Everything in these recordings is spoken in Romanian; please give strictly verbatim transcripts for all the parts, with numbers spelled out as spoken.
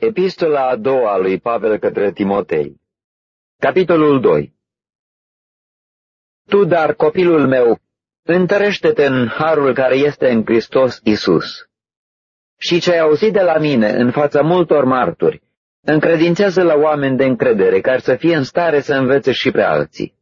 Epistola a doua a lui Pavel către Timotei. Capitolul doi. Tu, dar, copilul meu, întărește-te în harul care este în Hristos Iisus. Și ce ai auzit de la mine în fața multor martori, încredințează la oameni de încredere, care să fie în stare să învețe și pe alții.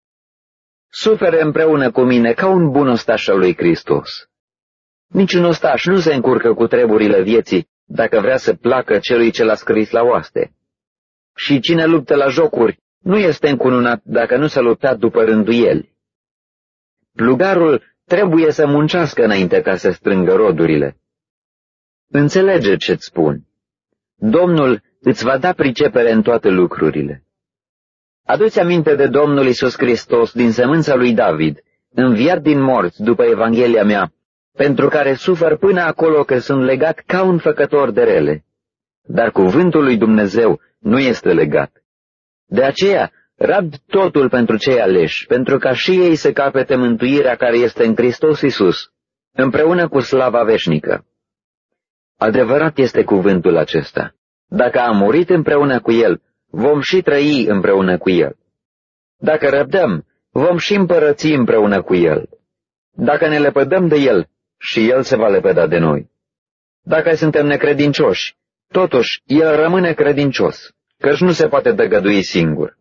Sufere împreună cu mine ca un bun ostaș al lui Hristos. Niciun ostaș nu se încurcă cu treburile vieții dacă vrea să placă celui ce l-a scris la oaste. Și cine luptă la jocuri nu este încununat dacă nu s-a luptat după rânduieli. Plugarul trebuie să muncească înainte ca să strângă rodurile. Înțelege ce-ți spun. Domnul îți va da pricepere în toate lucrurile. Adu-ți aminte de Domnul Iisus Hristos din sămânța lui David, înviat din morți după Evanghelia mea, pentru care sufăr până acolo că sunt legat ca un făcător de rele. Dar cuvântul lui Dumnezeu nu este legat. De aceea, rabd totul pentru cei aleși, pentru ca și ei să capete mântuirea care este în Hristos Iisus, împreună cu slava veșnică. Adevărat este cuvântul acesta. Dacă am murit împreună cu El, vom și trăi împreună cu El. Dacă răbdăm, vom și împărăți împreună cu El. Dacă ne lepădăm de El, și El se va lepăda de noi. Dacă suntem necredincioși, totuși El rămâne credincios, căci nu se poate tăgădui singur.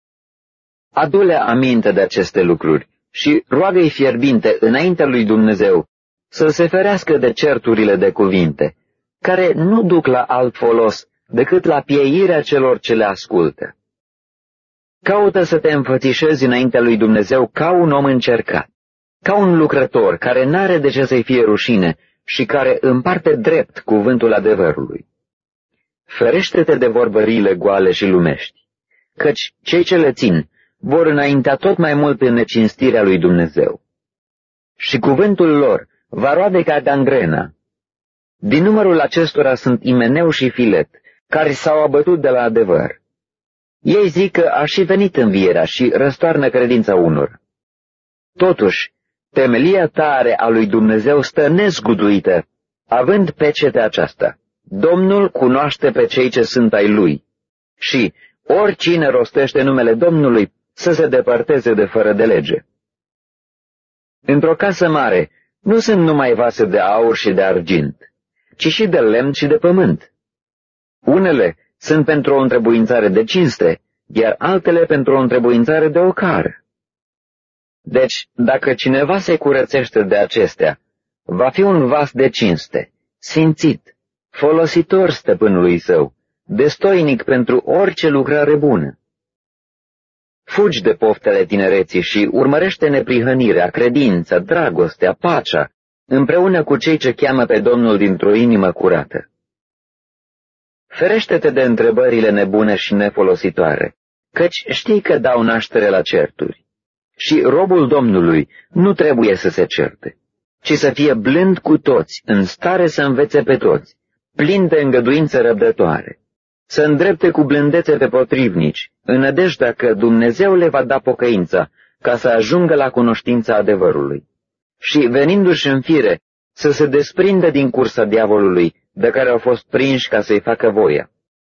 Adu-le aminte de aceste lucruri și roagă-i fierbinte înaintea lui Dumnezeu să se ferească de certurile de cuvinte, care nu duc la alt folos decât la pieirea celor ce le ascultă. Caută să te înfățișezi înaintea lui Dumnezeu ca un om încercat, ca un lucrător care n-are de ce să-i fie rușine și care împarte drept cuvântul adevărului. Ferește-te de vorbăriile goale și lumești, căci cei ce le țin vor înaintea tot mai mult în necinstirea lui Dumnezeu. Și cuvântul lor va roade ca gangrena. Din numărul acestora sunt Imeneu și Filet, care s-au abătut de la adevăr. Ei zic că a și venit învierea și răstoarnă credința unor. Totuși, temelia tare a lui Dumnezeu stă nezguduită, având pecetea aceasta. Domnul cunoaște pe cei ce sunt ai lui și oricine rostește numele Domnului să se depărteze de fără de lege. Într-o casă mare nu sunt numai vase de aur și de argint, ci și de lemn și de pământ. Unele sunt pentru o întrebuințare de cinste, iar altele pentru o întrebuințare de ocară. Deci, dacă cineva se curățește de acestea, va fi un vas de cinste, simțit, folositor stăpânului său, destoinic pentru orice lucrare bună. Fugi de poftele tinereții și urmărește neprihănirea, credința, dragostea, pacea, împreună cu cei ce cheamă pe Domnul dintr-o inimă curată. Ferește-te de întrebările nebune și nefolositoare, căci știi că dau naștere la certuri. Și robul Domnului nu trebuie să se certe, ci să fie blând cu toți, în stare să învețe pe toți, plin de îngăduință răbdătoare, să îndrepte cu blândețe pe potrivnici, în nădejdea că Dumnezeu le va da pocăința, ca să ajungă la cunoștința adevărului. Și, venindu-și în fire, să se desprindă din cursa diavolului, de care au fost prinși ca să-i facă voia.